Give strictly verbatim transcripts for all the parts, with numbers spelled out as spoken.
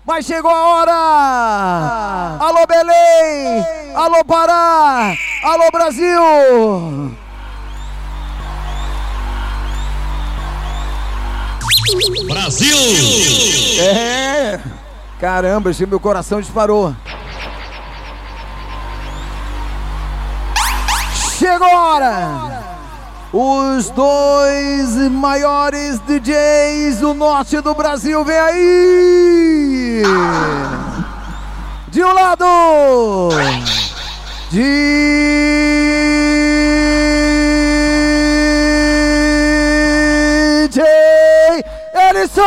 Mas chegou a hora! Alô Belém! Alô Pará! Alô Brasil! Brasil! É! Caramba, esse meu coração disparou. Chegou a hora! Os dois maiores D Js do norte do Brasil, vem aí! De um lado, D J Ellison!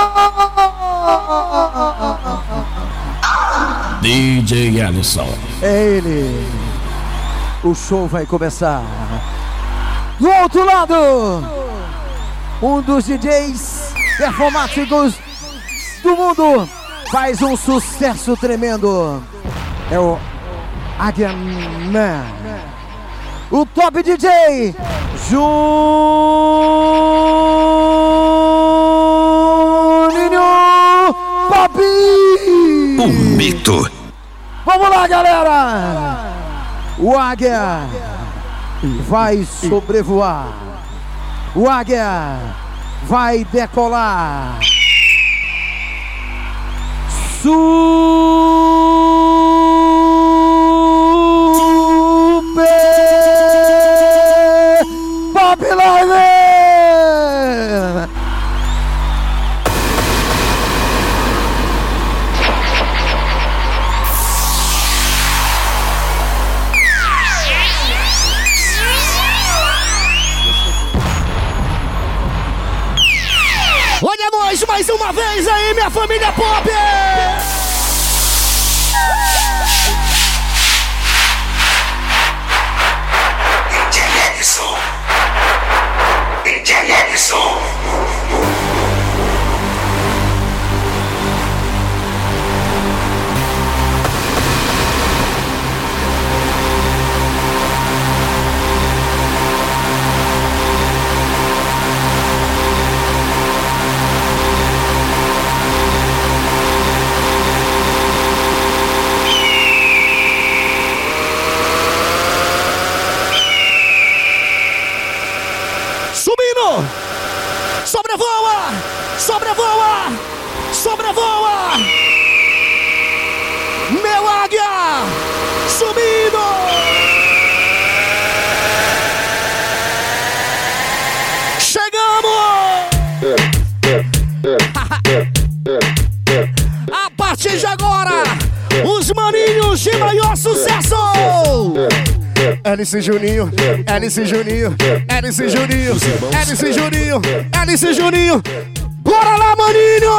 D J Ellison. É ele. O show vai começar. Do outro lado, um dos D Js performáticos do mundo faz um sucesso tremendo. É o Águia Man. O top D J Juninho Papi. O mito. Vamos lá, galera. O Águia vai sobrevoar. O Águia vai decolar. Super Pop Live! Olha nós mais uma vez aí, minha família Pop! D J Ellison. D J Ellison. Sobrevoa! Sobrevoa! Sobrevoa! Meu Águia! Subindo! Chegamos! A partir de agora, os maninhos de maior sucesso! Hélice Juninho, Hélice Juninho, Hélice Juninho, Hélice Juninho, Hélice Juninho. Bora lá, maninho!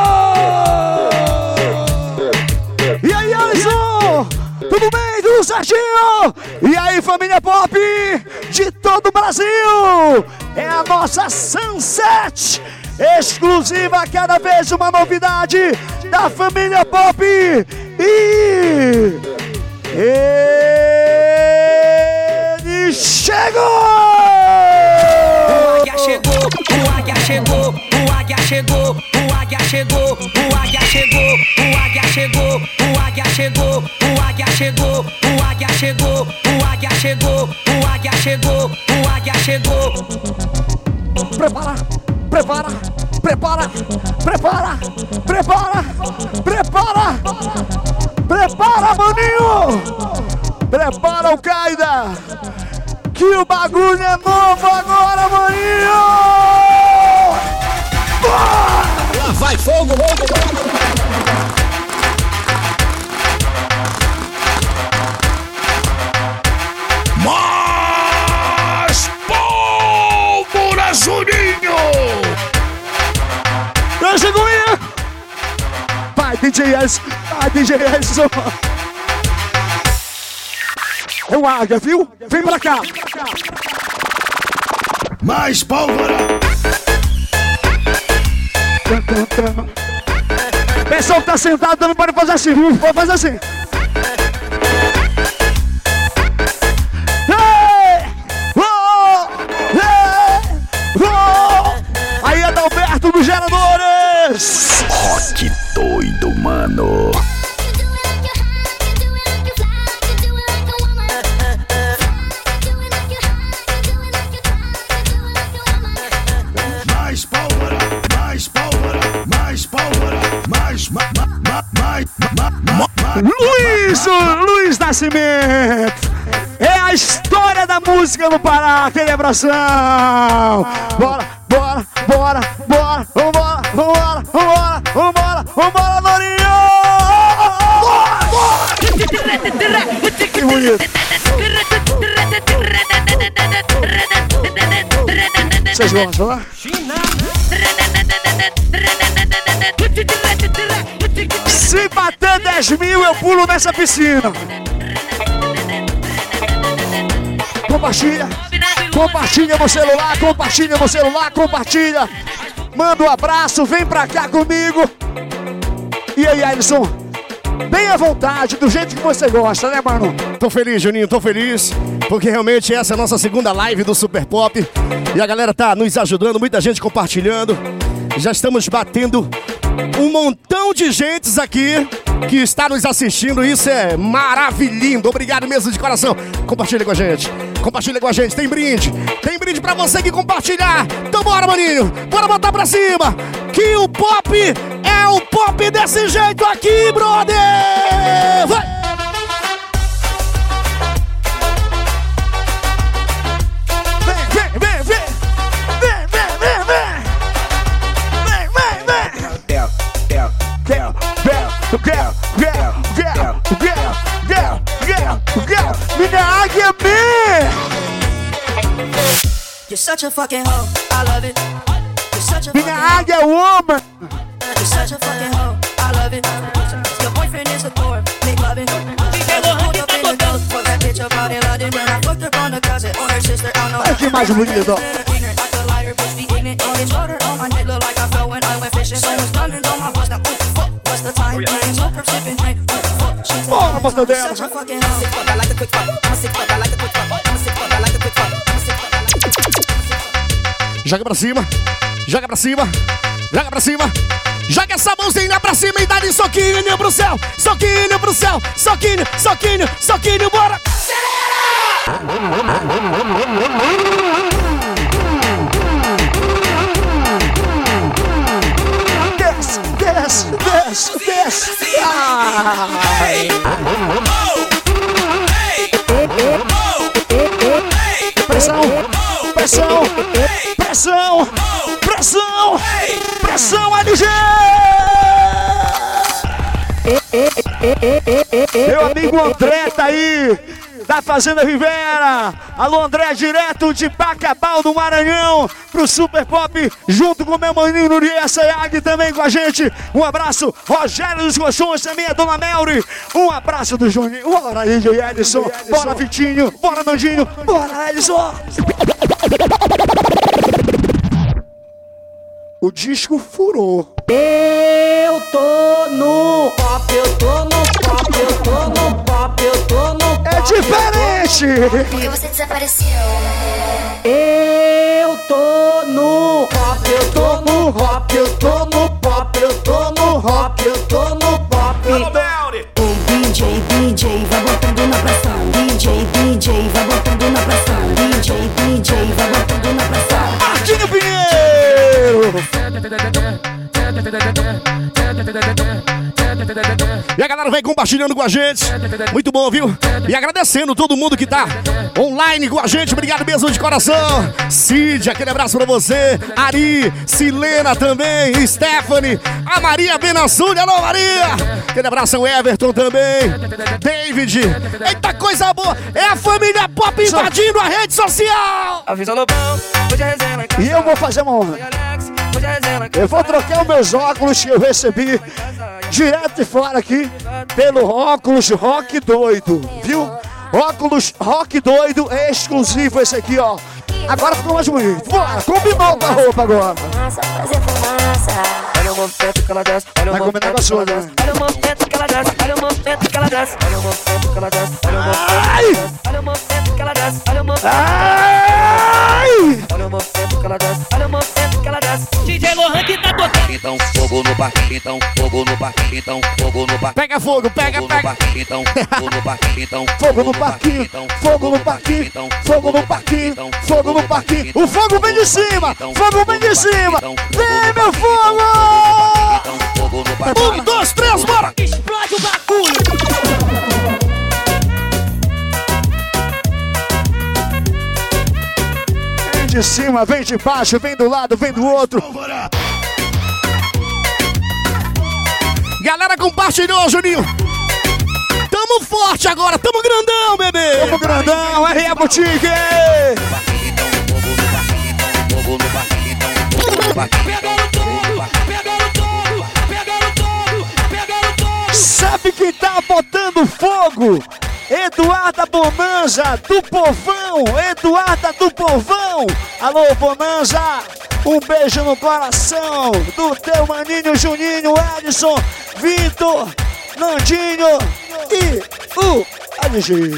E aí, Alisson? Tudo bem? Tudo certinho? E aí, família Pop de todo o Brasil? É a nossa Sunset exclusiva, cada vez uma novidade da família Pop. E... Ele chegou! O Águia chegou, o Águia chegou, o Águia chegou, o Águia chegou, o Águia chegou, o Águia chegou, o Águia chegou, o Águia chegou, o Águia chegou, o Águia chegou, o Águia chegou, o Águia chegou. Prepara, prepara, prepara, prepara, prepara, prepara, prepara, maninho! Prepara o Qaida, que o bagulho é novo agora, maninho! Lá vai fogo, fogo, fogo. Mais pólvora, Juninho! Eu chego aí! Vai, D J S! Vai, D J S! É o Águia, viu? Vem pra cá! Mais pólvora! Pessoal que tá sentado não pode fazer assim, viu? Pode fazer assim! Hey! Oh! Hey! Oh! Aí, Adalberto dos Geradores! Rock doido mano. Mais pólvora, mais pólvora, mais pólvora, mais, ma, ma, ma, mais, ma, ma, ma, Luiz, Luiz Nascimento. É a história da música no Pará, aquele abração. Bora, bora, bora, bora, vambora, vambora, vambora, vambora, vambora, Lourinho! Que bonito. Vocês gostam, né? Se bater dez mil, eu pulo nessa piscina. Compartilha, compartilha meu celular, compartilha meu celular, compartilha. Manda um abraço, vem pra cá comigo. E aí, Alisson? Bem à vontade, do jeito que você gosta, né, mano? Tô feliz, Juninho, tô feliz. Porque realmente essa é a nossa segunda live do Super Pop. E a galera tá nos ajudando, muita gente compartilhando. Já estamos batendo um montão de gente aqui que está nos assistindo. Isso é maravilhoso. Obrigado mesmo de coração. Compartilha com a gente. Compartilha com a gente. Tem brinde. Tem brinde pra você que compartilhar. Então bora, maninho. Bora botar pra cima. Que o pop é o pop desse jeito aqui, brother. Vai! Minha águia B! You're such a fucking hoe, I love it. You're such a Minha águia woman! You're such a fucking hoe, I love it. Your boyfriend is a dork, make love it. Olha que mais bonito! Bora, moça dela! Joga pra cima, joga pra cima, joga pra cima. Joga essa mãozinha pra cima e dá-lhe soquinho pro céu. Soquinho pro céu, soquinho, soquinho, soquinho, bora! Desce, desce, desce, desce! Ai. Pressão, pressão, pressão, pressão, pressão, L G! Meu amigo André tá aí, da Fazenda Rivera. Alô, André, direto de Bacabal, do Maranhão, pro Super Pop, junto com meu maninho Nuriel Sayag também com a gente. Um abraço, Rogério dos Colchões, também a Dona Melry. Um abraço do Juninho. Bora, D J Edson. Bora, Vitinho. Bora, Nandinho. Bora, Edson. O disco furou. Eu tô no pop, eu tô no pop, eu tô no pop, eu tô no pop. É diferente! Porque você desapareceu. Eu tô no pop, eu tô no pop, eu tô no pop, eu tô no rock, eu tô no pop. O D J, D J, vai botando na pressão. D J, D J, vai botando na pressão. D J, D J, vai botando na pressão. Martinho Pinheiro! E a galera vem compartilhando com a gente. Muito bom, viu? E agradecendo todo mundo que tá online com a gente. Obrigado mesmo de coração. Cid, aquele abraço pra você. Ari, Silena também. Stephanie, a Maria Benassuni. Alô, Maria! Aquele abraço ao Everton também. David. Eita, coisa boa! É a família Pop invadindo a rede social! E eu vou fazer uma honra. Eu vou trocar os meus óculos que eu recebi direto de fora aqui pelo óculos Rock Doido, viu? Óculos Rock Doido é exclusivo esse aqui, ó. Agora ficou mais bonito. Bora, combinou com a roupa agora. Fumaça, fazer fumaça. Olha o movimento que ela desce. Olha o Vai combinar com a sua, né? Olha o movimento que ela desce. Olha o movimento que ela desce. Olha o movimento que ela desce. Olha o movimento Olha o movimento que ela desce. Olha o movimento Ai! Olha o movimento que ela desce. Olha o movimento que ela desce. D J Lohan que tá tocando. Então fogo no parque, então fogo no parque, então fogo no parque. Pega fogo, pega, Fogo no pega. parque, então fogo no parque, então Fogo no parquinho, fogo no parquinho, fogo no parquinho, fogo no parquinho. O fogo vem de cima, fogo vem de cima. Vem, meu fogo! Então fogo no parque. Um, dois, três, bora! Explode o bagulho. Vem de cima, vem de baixo, vem do lado, vem do outro. Galera, compartilhou, Juninho. Tamo forte agora, tamo grandão, bebê. Tamo grandão, R E Boutique. Fogo no parque, então fogo no parque. Pegando todo, pegando todo, pegando todo, pegando todo. Sabe quem tá botando fogo? Eduarda Bonanza do Povão, Eduarda do Povão. Alô, Bonanza, um beijo no coração do teu maninho Juninho, Edson, Vitor, Nandinho e o L G.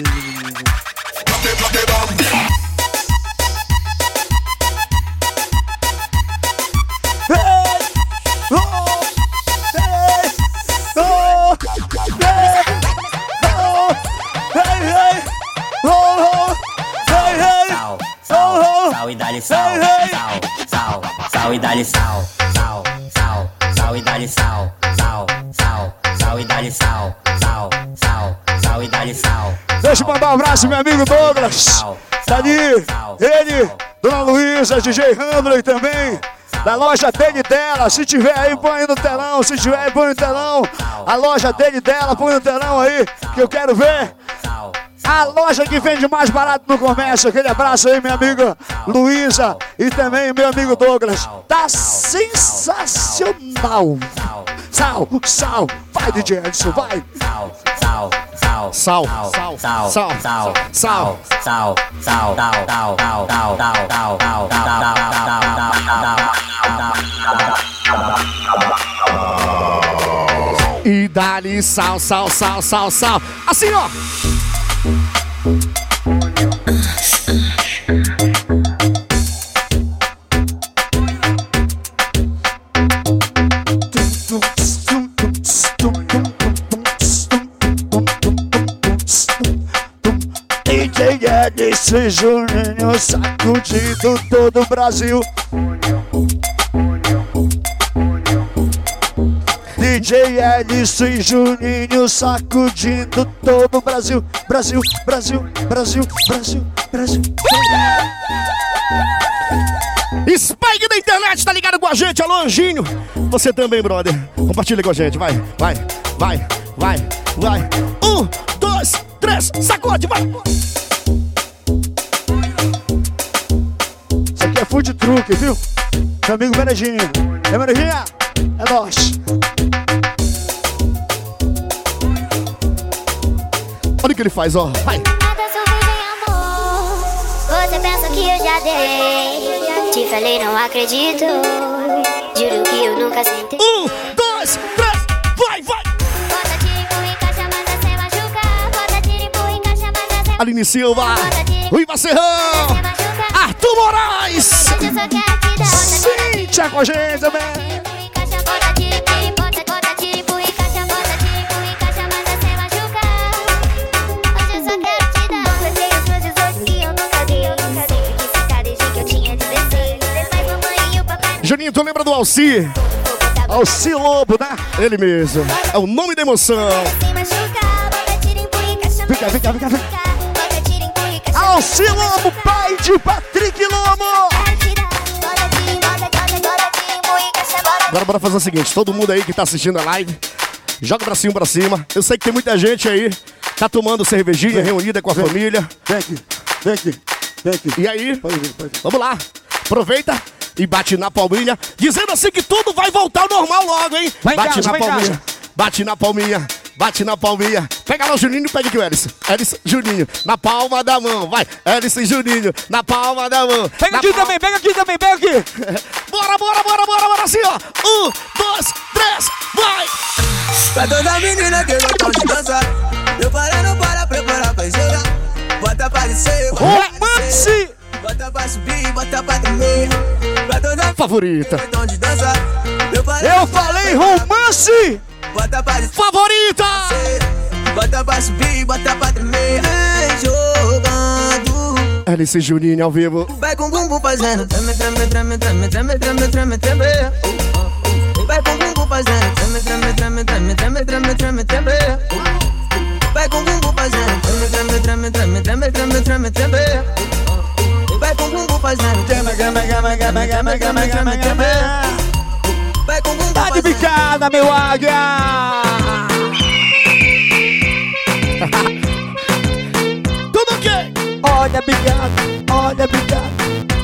Sal, sal e dá-lhe sal, sal, sal, sal e dá-lhe sal, sal, sal, sal e dá-lhe sal, sal, sal, sal e dá-lhe sal, sal, sal, sal e dá-lhe sal. Deixa eu mandar um abraço, meu amigo Douglas. Tá ali, ele, Dona Luísa, D J Handley também, da loja dele e dela. Se tiver aí, põe no telão. Se tiver aí, põe no telão. A loja dele e dela, põe no telão aí, que eu quero ver. A loja que vende mais barato no comércio. Aquele abraço aí, minha amiga Luísa e também meu amigo Douglas. Tá sensacional. Sal, sal, vai D J Edson, vai. Sal, sal, sal, Sal, sal, sal, sal, sal, sal, sal. sal, sal, sal, sal, sal, sal, sal, sal, sal, sal. E dá-lhe sal, sal, sal, sal, sal. Assim, ó. D J Edson Juninho sacudindo todo o Brasil. D J Edson e Juninho sacudindo todo o Brasil. Brasil, Brasil, Brasil, Brasil, Brasil. Spike da internet, tá ligado com a gente? Alô, Anjinho. Você também, brother. Compartilha com a gente, vai, vai, vai, vai, vai. Um, dois, três, sacode, vai. Isso aqui é food truque, viu? Meu amigo Menedinho. É Menedinha? É nós. Olha o que ele faz, ó. Vai. Nada surpresa em amor. Você pensa que eu já dei. Te falei, não acredito. Juro que eu nunca sentei. Um, dois, três, vai, vai. Bota tiro, empurra, encaixa, mas é sem machucar. Bota tiro, empurra, encaixa, mas é sem Aline Silva, Ruiva Serrão, machucar. Arthur Moraes. Hoje eu só quero te dar. Bota tiro, Cíntia com a gente também. empurra, encaixa, bota tiro, empurra, bota, bota tiro, empurra, encaixa, bota tiro, empurra, encaixa, mas é sem machucar. Hoje eu só quero te dar. Você tem as coisas hoje que eu nunca vi. Eu nunca vi. Fiquei sacada desde que eu tinha dezesseis. Mas mamãe e o papai. Juninho, tu lembra do Alci? Alci Lobo, né? Ele mesmo. É o nome da emoção. Fica, fica, fica, fica. Alci Lobo, pai de Patrick Lobo. Agora bora fazer o seguinte, todo mundo aí que tá assistindo a live, joga o bracinho pra cima. Eu sei que tem muita gente aí, tá tomando cervejinha, reunida com a Vem. família. Vem aqui, vem aqui, vem aqui. E aí, Pode vir, pode vir. vamos lá. Aproveita e bate na palminha, dizendo assim que tudo vai voltar ao normal logo, hein? Vai em bate casa, na vai em palminha, casa. bate na palminha. Bate na palminha. Pega lá o Juninho e pede aqui o Elis. Elis, Juninho, na palma da mão. Vai, Elis e Juninho, na palma da mão. Pega na aqui palma... também, pega aqui também, pega aqui. Bora, bora, bora, bora, bora, assim, ó. Um, dois, três, vai! Pra toda menina que gostam de dançar, eu parando para preparar pra jogar. Bota pra descer, romance! Bota pra subir, bota pra tremer. Pra toda favorita. Que gostam de dançar, eu, eu falei romance! Bota pra descer, favorita! Bota pra subir, bota pra tremer. Vem jogando. Alice Juninho ao vivo. Vai com o bumbum fazendo treme, treme, treme, treme, treme, treme, treme, treme. Vai com o bumbum fazendo treme, treme, treme, treme, treme, treme, treme, treme. Vai com o bumbum fazendo treme, treme, treme, treme, treme, treme, treme, treme. Vai com o bumbum fazendo treme, treme, treme, treme, treme, treme, treme, treme. Vai com o bumbum tá de bicada, meu águia! Tudo o quê? Olha a bicada, olha a bicada.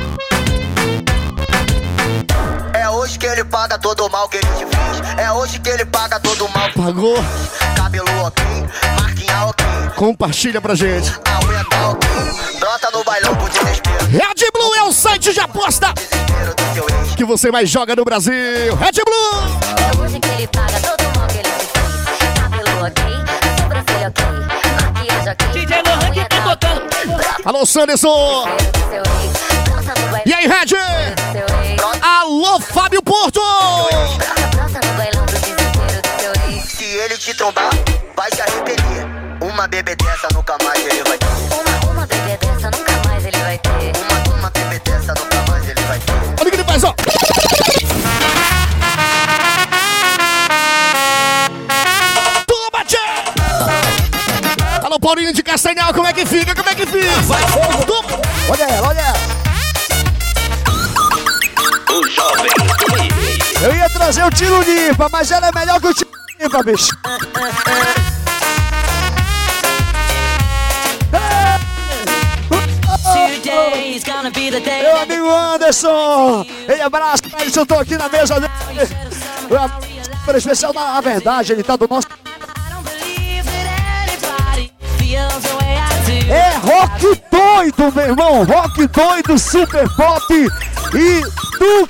É hoje que ele paga todo o mal que ele te fez. É hoje que ele paga todo o mal. Pagou. Cabelo ok, marquinha ok. Compartilha pra gente. A unha tá ok. Brota no bailão por desespero. Red Blue é o site de aposta que você mais joga no Brasil. Red Blue. É hoje que ele paga todo o mal que ele te fez. Cabelo ok, sobrancelha ok, maquiagem ok. D J Lohan que tá tocando. Alô, Sanderson. E aí, Red? Alô, Fábio Porto. Se ele te trombar, vai se arrepender. Uma bebê dessa nunca mais ele vai ter. Uma, uma bebê dessa nunca mais ele vai ter. Uma, uma bebê dessa nunca mais ele vai ter. Olha o que ele faz, ó. Toma, tchê! Alô, Paulinho de Castanhal, como é que fica? Como é que fica? Vai, toma! Olha ela, olha ela. O jovem. Eu ia trazer o tiro limpa, mas ela é melhor que o tiro limpa, bicho. Meu amigo Anderson, ele abraça, eu tô aqui na mesa dele. Super especial, na verdade, ele tá do nosso. É rock doido, meu irmão, rock doido, super pop e do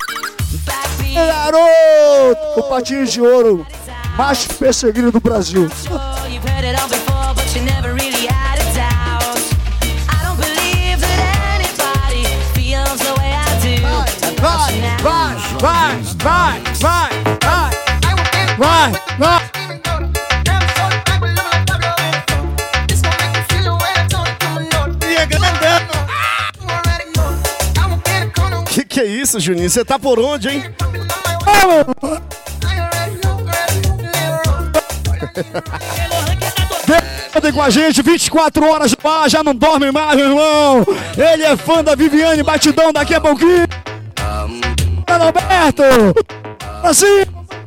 garoto, o patinho de ouro mais perseguido do Brasil. Vai, vai, vai, vai, vai, vai, vai, vai. Que que é isso, Juninho? Você tá por onde, hein? Vem com a gente, vinte e quatro horas no ar, já não dorme mais, meu irmão. Ele é fã da Viviane Batidão daqui a pouquinho. Alberto! Assim!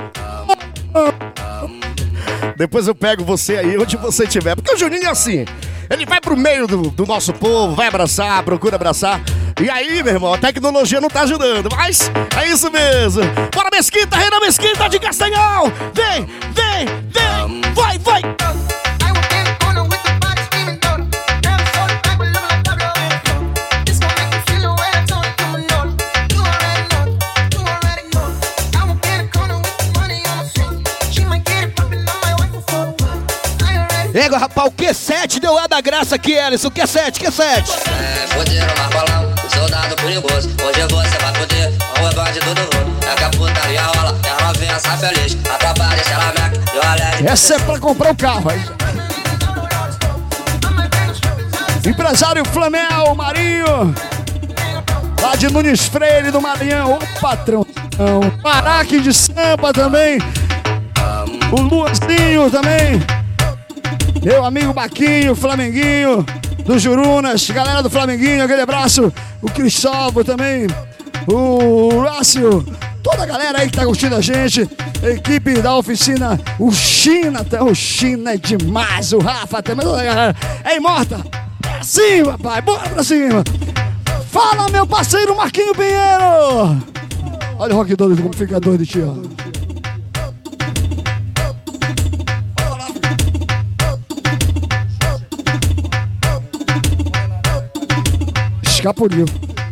Depois eu pego você aí, onde você estiver. Porque o Juninho é assim. Ele vai pro meio do, do nosso povo, vai abraçar, procura abraçar. E aí, meu irmão, a tecnologia não tá ajudando, mas é isso mesmo. Bora, Mesquita, Renan Mesquita de Castanhal. Vem, vem, vem. Vai, vai. Ego, rapaz, o Q sete deu lá da graça aqui, Ellison. O Q sete, Q sete. É, fuderam o Marcolão, o soldado perigoso. Hoje você vai fuder, ou é bandido do mundo. É que a putaria rola, é a novinha sai feliz. Atrapalha, deixa ela meca, e olha de... Essa é pra comprar o carro, aí. Empresário Flamel, Marinho. Lá de Nunes Freire, do Maranhão. Ô, patrão. Maraque de Sampa também. O Luanzinho também. Meu amigo Baquinho, Flamenguinho, do Jurunas, galera do Flamenguinho, aquele abraço. O Cristóvão também, o Rácio, toda a galera aí que tá curtindo a gente. A equipe da oficina, o China, até o China é demais, o Rafa também, toda a galera. É imorta, pra cima, pai, bora pra cima. Fala, meu parceiro Marquinho Pinheiro. Olha o rock doido como fica doido de ti, ó. Escapuliu.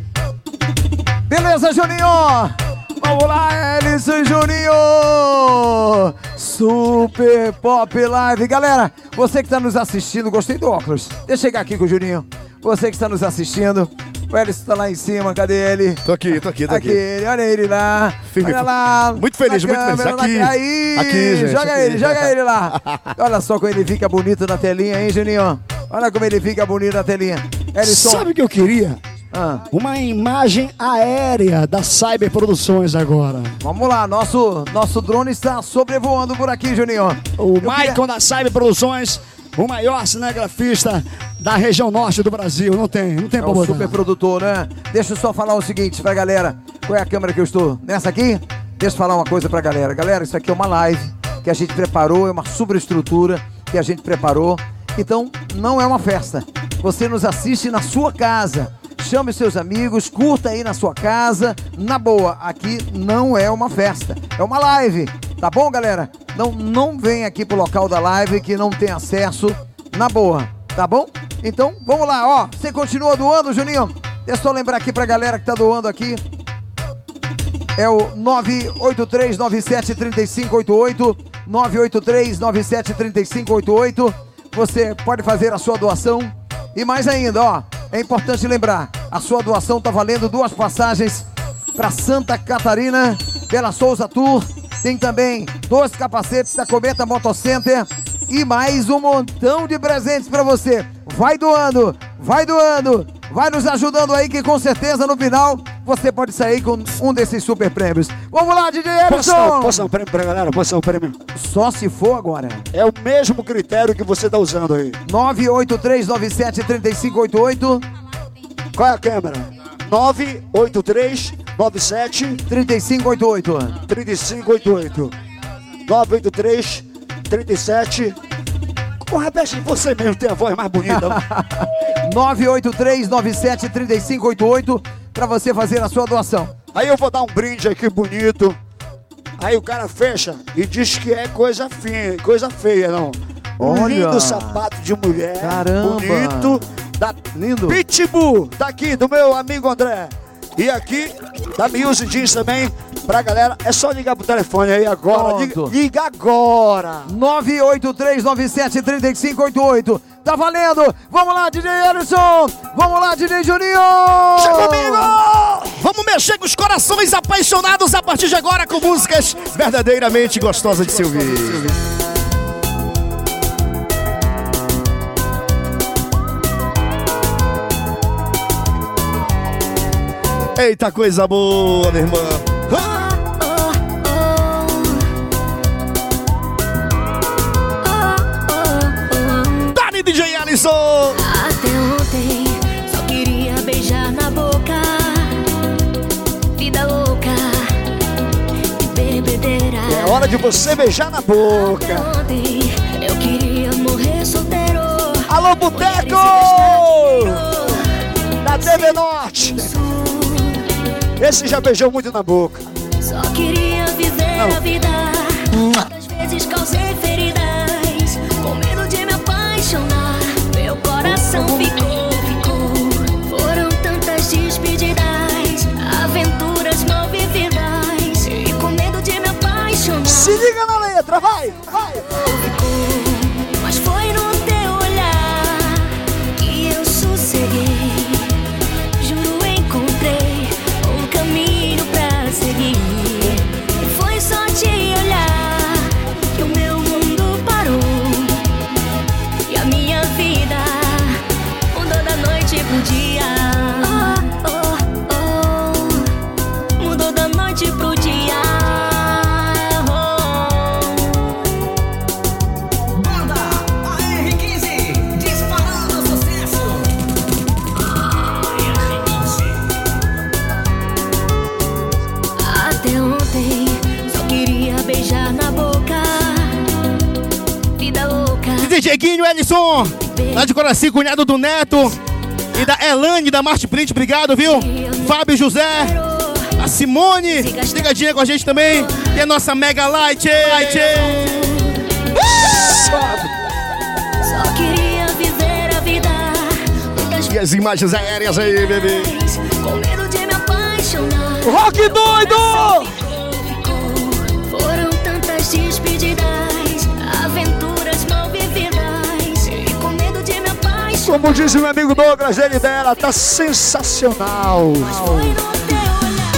Beleza, Juninho? Vamos lá, Ellison e Juninho! Super Pop Live. Galera, você que está nos assistindo, gostei do óculos. Deixa eu chegar aqui com o Juninho. Você que está nos assistindo, o Ellison está lá em cima, cadê ele? Tô aqui, tô aqui, tô aqui. Aqui, ele, olha ele lá. Firme, olha lá. muito feliz, muito feliz. Aqui, na... Aí, aqui, gente. Joga aqui. ele, joga ele lá. Olha só como ele fica bonito na telinha, hein, Juninho? Olha como ele fica bonito na telinha. Ellison. Sabe o que eu queria? Ah. Uma imagem aérea da Cyber Produções agora. Vamos lá, nosso, nosso drone está sobrevoando por aqui, Juninho. O Eu Maicon queria... da Cyber Produções, o maior cinegrafista da região norte do Brasil. Não tem, não tem É pra um botar. super produtor, né? Deixa eu só falar o seguinte pra galera. Qual é a câmera que eu estou? Nessa aqui? Deixa eu falar uma coisa pra galera. Galera, isso aqui é uma live que a gente preparou, é uma superestrutura que a gente preparou. Então, não é uma festa. Você nos assiste na sua casa. Chame seus amigos, curta aí na sua casa. Na boa, aqui não é uma festa, é uma live. Tá bom, galera? Não, não vem aqui pro local da live que não tem acesso. Na boa, tá bom? Então, vamos lá, ó. Você continua doando, Juninho? Deixa eu só lembrar aqui pra galera que tá doando aqui. É o nove oito três nove sete três cinco oito oito. nove oito três nove sete três cinco oito oito. Você pode fazer a sua doação. E mais ainda, ó. É importante lembrar, a sua doação tá valendo duas passagens para Santa Catarina pela Souza Tour. Tem também dois capacetes da Cometa Motocenter e mais um montão de presentes para você. Vai doando, vai doando, vai nos ajudando aí que com certeza no final você pode sair com um desses super prêmios. Vamos lá, D J Ellison! Posso dar um prêmio pra galera? Posso dar um prêmio? Só se for agora. É o mesmo critério que você tá usando aí. nove oito três nove sete três cinco oito oito. Qual é a câmera? nove oito três nove sete três cinco oito oito. três cinco oito oito. nove oito três três sete. Oh, repete, você mesmo tem a voz mais bonita. nove oito três nove sete três cinco oito oito para você fazer a sua doação. Aí eu vou dar um brinde aqui bonito. Aí o cara fecha e diz que é coisa feia, coisa feia, não. Um Olha. lindo sapato de mulher. Caramba. Bonito. Da Lindo. Pitbull, tá aqui, do meu amigo André. E aqui, da Music Jeans também, pra galera. É só ligar pro telefone aí agora. Liga, Pronto. liga agora. nove oito três nove sete três cinco oito oito. Tá valendo. Vamos lá, D J Ellison. Vamos lá, D J Juninho. Chega comigo! Vamos mexer com os corações apaixonados a partir de agora com músicas verdadeiramente gostosas de se ouvir. Eita, coisa boa, minha irmã. Dani D J Ellison. Até ontem só queria beijar na boca. Vida louca e bebedeira. É hora de você beijar na boca. Até ontem eu queria morrer solteiro. Alô, Boteco! Da T V Norte. Esse já beijou muito na boca. Só queria viver Não. a vida. Quantas vezes causei feridas, com medo de me apaixonar. Meu coração ficou, ficou. Foram tantas despedidas, aventuras mal vividas, e com medo de me apaixonar. Se liga na letra, vai, vai. Ficou, mas foi no teu olhar que eu sosseguei. Juro, encontrei um caminho pra seguir. E foi só te olhar que o meu mundo parou. E a minha vida mudou da noite pro dia. Oh, oh, oh. Mudou da noite pro dia. Banda A R quinze, disparando sucesso. Até ontem só queria beijar na boca. Vida louca. D J Guinho Ellison, lá de Coraci, cunhado do Neto. E da Elane, da Marte Print, obrigado, viu? Fábio José, a Simone, ligadinha com a gente também. E a nossa Mega Light. Light. Só queria viver a vida. Muitas E a as imagens aéreas aí, bebê. Com medo de me apaixonar. Rock doido! Foram tantas despedidas, aventuras mal vividas. E com medo de me apaixonar. Como diz meu amigo Douglas, ele dela tá sensacional. Foi no teu olhar.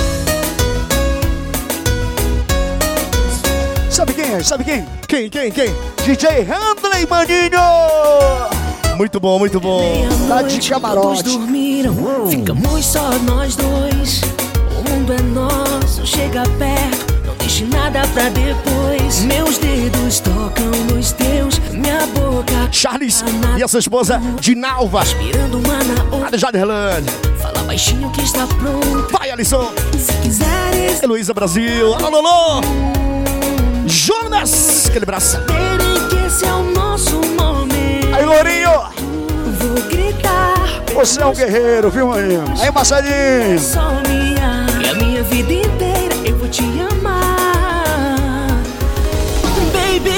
Sabe quem é? Sabe quem? Quem, quem, quem? D J Handley, maninho! Muito bom, muito bom. Tá de camarote. Todos dormiram, ficamos só nós dois. O mundo é nosso, chega perto, não deixe nada pra depois. Meus dedos tocam nos teus, minha boca. Charles e a sua esposa, Dinalva. Respirando uma na Lá outra. de Jardim. Fala baixinho que está pronto. Vai, Alisson. Se quiseres, Heloísa Brasil. Alô, Lolo. Jonas. Aquele braço. terem que esse é o nosso momento. Aí, Lourinho! Vou gritar. Você é um guerreiro, viu, maninho? Aí, Marcelinho! Só minha, e a minha vida inteira eu vou te amar. Baby,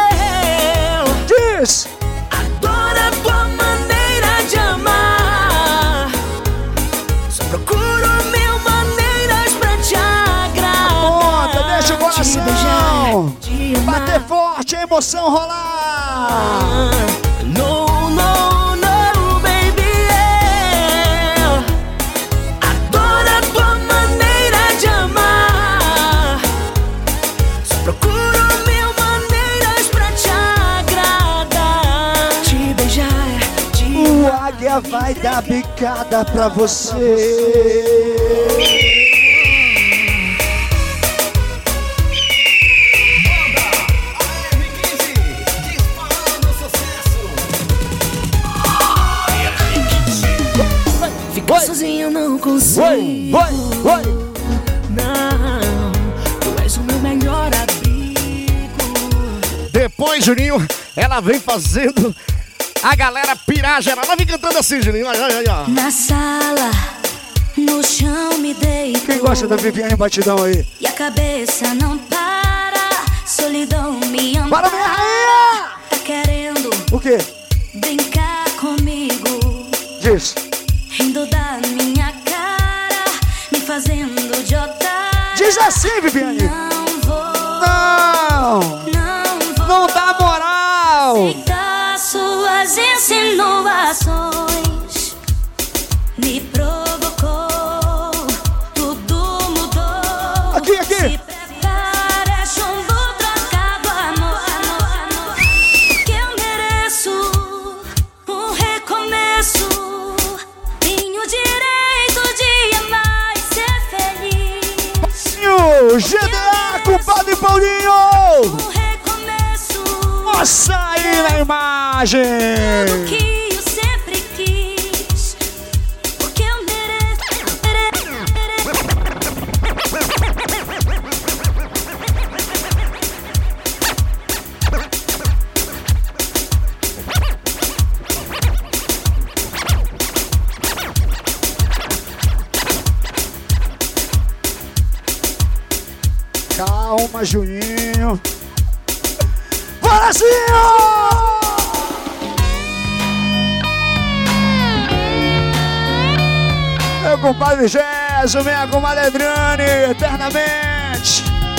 eu Diz! adoro a tua maneira de amar. Só procuro mil maneiras pra te agradar. Conta, deixa o Te beijar, coração! te amar. Bater forte, a emoção rolar! No, no, no, baby, eu adoro a tua maneira de amar. Só procuro mil maneiras pra te agradar. Te beijar, te O águia vai dar bicada pra você! ficar sozinho eu não consigo. Oi, oi, oi! Não, tu és o meu melhor abrigo. Depois, Juninho, ela vem fazendo a galera pirar geral. Ela vem cantando assim, Juninho. Olha, olha, olha. Na sala, no chão me deito. Quem gosta da Viviane Batidão aí? E a cabeça não para, solidão me ama. Para, minha rainha! Tá querendo O quê? brincar comigo, Diz! rindo da minha cara, me fazendo de otário. Diz assim, Viviane! Não vou, Não! não vou Não dá moral! aceitar suas insinuações. Me provocou, tudo mudou. Aqui, aqui. Se prepara, é chumbo trocado, amor, amor, amor. Que eu mereço um recomeço. Tenho o direito de amar e ser feliz. O G D A com o Padre Paulinho! Um recomeço. Mostra aí na imagem! Que eu sempre quis, porque eu mereço, mereço, Calma, Juninho! Brasil! Meu compadre Gesso, minha comadre Adriane, eternamente!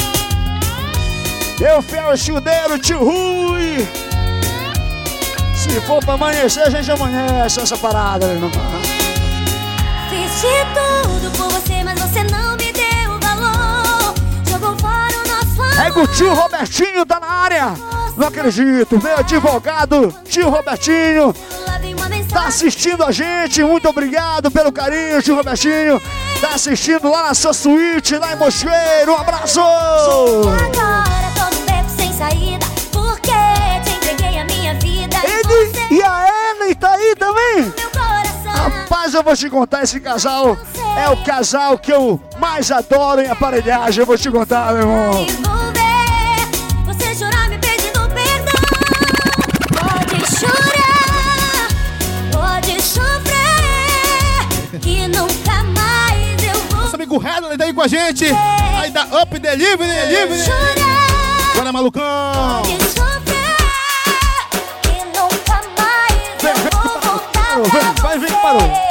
Eu, fiel chudeiro, tio Rui! Se for pra amanhecer, a gente amanhece essa parada, meu irmão. Fiz de tudo por você, mas você não me deu valor. Jogou fora o nosso amor. É que o tio Robertinho tá na área! Não acredito, meu advogado, tio Robertinho, tá assistindo a gente, muito obrigado pelo carinho, tio Robertinho. Tá assistindo lá na sua suíte, lá em Mochoeiro, um abraço! Agora tô no beco sem saída, porque te entreguei a minha vida. Ele e a Ellen tá aí também? Meu coração. Rapaz, eu vou te contar, esse casal é o casal que eu mais adoro em aparelhagem, eu vou te contar, meu irmão. Você chorar me pedindo perdão. Pode chorar, pode sofrer, que nunca mais eu vou. Nosso amigo Redley tá aí com a gente. Aí da Up Delivery, Delivery. Chorar, Bora, malucão. pode sofrer, que nunca mais Vem, eu vem, vou voltar vem, pra vai, vem, você. parou.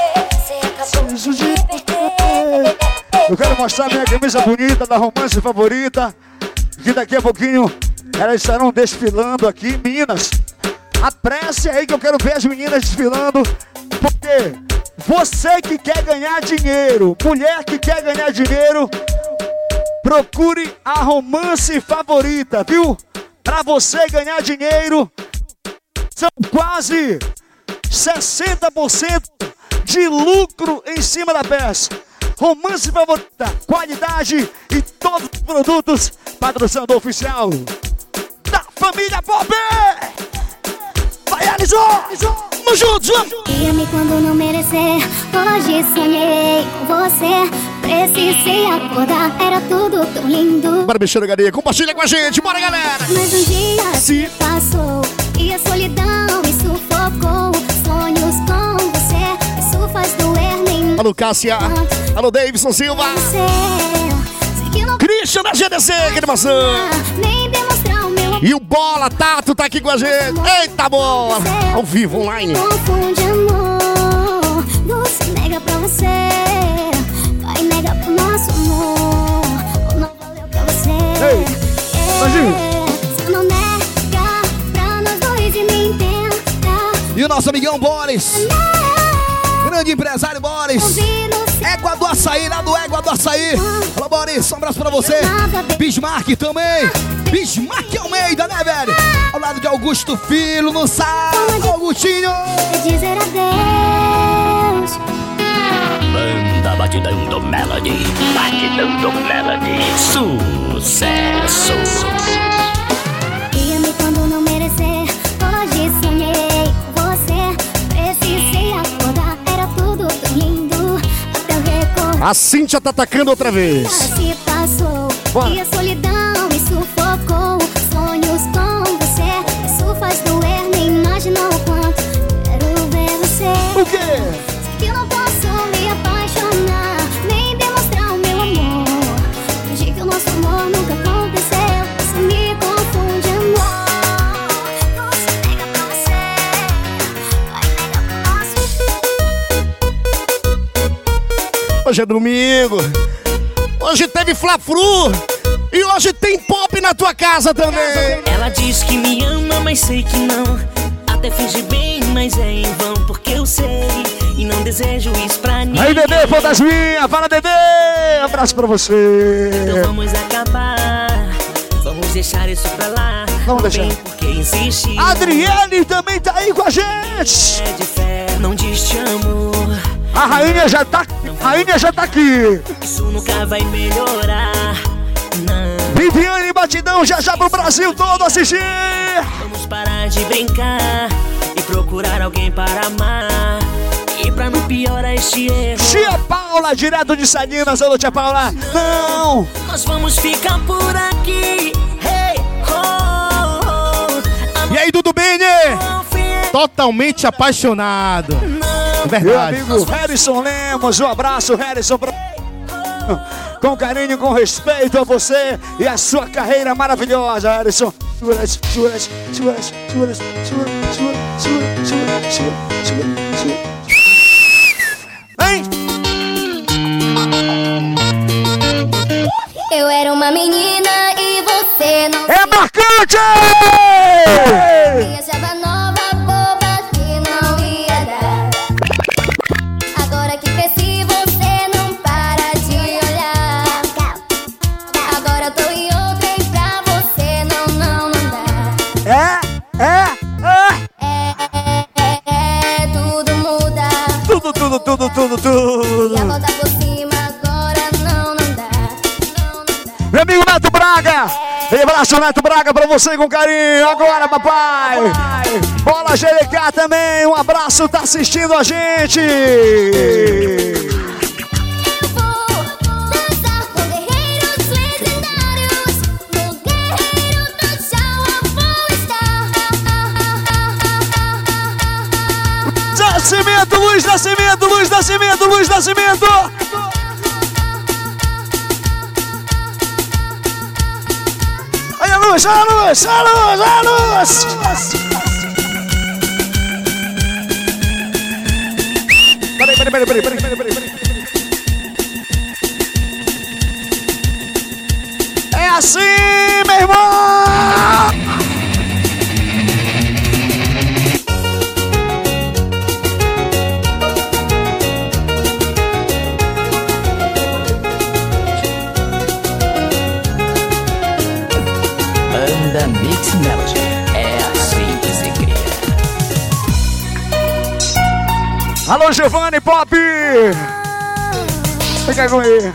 Eu quero mostrar minha camisa bonita da Romance Favorita, que daqui a pouquinho elas estarão desfilando aqui. Meninas, apresse aí que eu quero ver as meninas desfilando, porque você que quer ganhar dinheiro, mulher que quer ganhar dinheiro, procure a Romance Favorita, viu? Pra você ganhar dinheiro, são quase sessenta por cento de lucro em cima da peça. Romance Favorita, qualidade e todos os produtos, patrocinador oficial da família Pop. Vai, Alisson! Vamos juntos, vamos! Ia-me quando não merecer, hoje sonhei com você. Precisei acordar, era tudo tão lindo. Bora mexer na galinha, compartilha com a gente, bora galera! Mas um dia se passou e a solidão me sufocou. Sonhos com você, isso faz doer nem. Alô, Cássia! Alô, Davidson Silva! Christian da G D C, que animação! Nem demonstrar o meu. E o Bola, Tato, tá aqui com a gente! Eita, Bola! Ao vivo, online! Confunde amor, você nega pra você, vai negar pro nosso amor, não valeu pra você. Ei, imagina! Se não nega pra nós dois e me entenda. E o nosso amigão Boris, grande empresário Boris, Égua do Açaí, lá do Égua do Açaí. Alô, Boris, um abraço pra você. Bismarck também. Bismarck Almeida, né, velho? Ao lado de Augusto Filho, no sal, Augustinho. Dizer adeus. Banda Batidão do Melody, Batidão do Melody, sucesso. Ia-me quando não merecer, hoje sonhei com você. Precisei acordar, era tudo tão lindo, até eu recordar. A Cíntia tá atacando outra vez. Se passou, bora. E a solidão me sufocou. Sonhos com você, isso faz doer, nem imaginou o quanto quero ver você. O quê? Que eu não posso me apaixonar, nem demonstrar o meu amor. Fingi que o nosso amor nunca aconteceu. Você me confunde, amor. Você nega pra você, vai negar pro nosso. Hoje é domingo. Hoje teve Fla-Flu. E hoje tem pop na tua casa também. Ela diz que me ama, mas sei que não. Até finge bem, mas é em vão, porque eu sei e não desejo isso pra ninguém. Aí, Dedê, fantasminha, fala, Dedê! Abraço pra você. Então vamos acabar, vamos deixar isso pra lá. Vamos não deixar. tem por que insistir. Adriele também tá aí com a gente. É de fé, não diz te amo. A rainha já tá, a rainha já tá aqui. Isso nunca vai melhorar, não. Viviane Batidão já já pro Brasil todo assistir. Vamos parar de brincar e procurar alguém para amar. E pra não piorar este erro, Tia Paula, direto de Salinas. Alô, tia Paula. Não. nós vamos ficar por aqui. Hey, oh, oh. E aí, Dudu Bene? Totalmente apaixonado. Meu Verdade. amigo Harrison Lemos, um abraço, Harrison, pra... com carinho, com respeito a você e a sua carreira maravilhosa, Harrison. Segura, segura, segura, segura, segura, segura, segura, segura, segura, segura, segura. Vem! Eu era uma menina e você não. É marcante! Me achava nova, boba, que não ia dar. Agora que cresci, você não para de olhar. Agora eu tô em outra e pra você não, não, não dá. É, é, é! É, é, é, tudo muda. Tudo, tudo, tudo, tudo, tudo. E a volta por cima agora não, não dá. Não, não dá. Meu amigo Neto Braga! Um abraço, Neto Braga, pra você com carinho. Agora, papai! Bola G L K também, um abraço, tá assistindo a gente! Eu vou dançar com guerreiros legendários. No guerreiro do chão eu vou estar. Nascimento, Luz Nascimento, Luz Nascimento, Luz Nascimento! Olha a luz, olha a luz, olha a luz, olha a luz! Peraí, peraí, peraí, peraí, peraí, peraí, peraí. assim, meu irmão! Banda Mix Melody. É assim que se cria. Alô, Giovanni Pop! Fica com ele.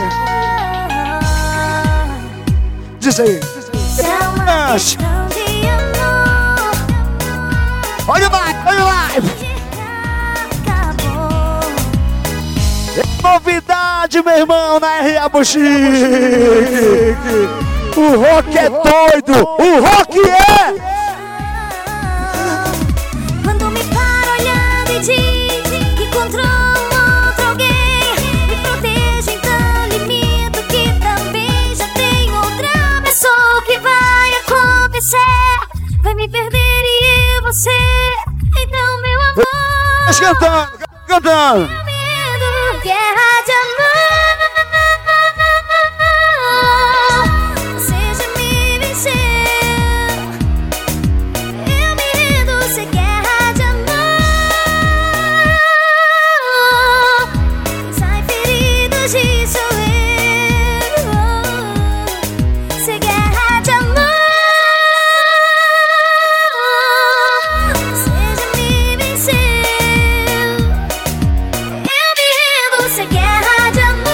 Diz aí. Olha o live, olha o live. É novidade, meu irmão, na R A Buxique. O rock é doido, o rock é. Quando me para olhando e diz que encontrou um outro alguém, me protege, então limito que também já tem outra pessoa. O que vai acontecer? Vai me perder e eu você. Então meu amor, Mas cantando, cantando. medo, guerra de amor. Você já me venceu. Eu me rendo, você guerra de amor. Quem sai ferido hoje sou eu. Você guerra de amor. Você já me venceu. Eu me rendo, você guerra de amor.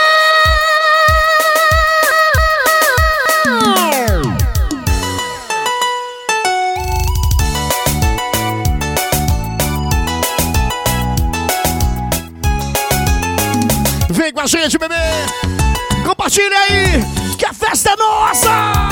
Vem com a gente, bebê! Compartilha aí, que a festa é nossa!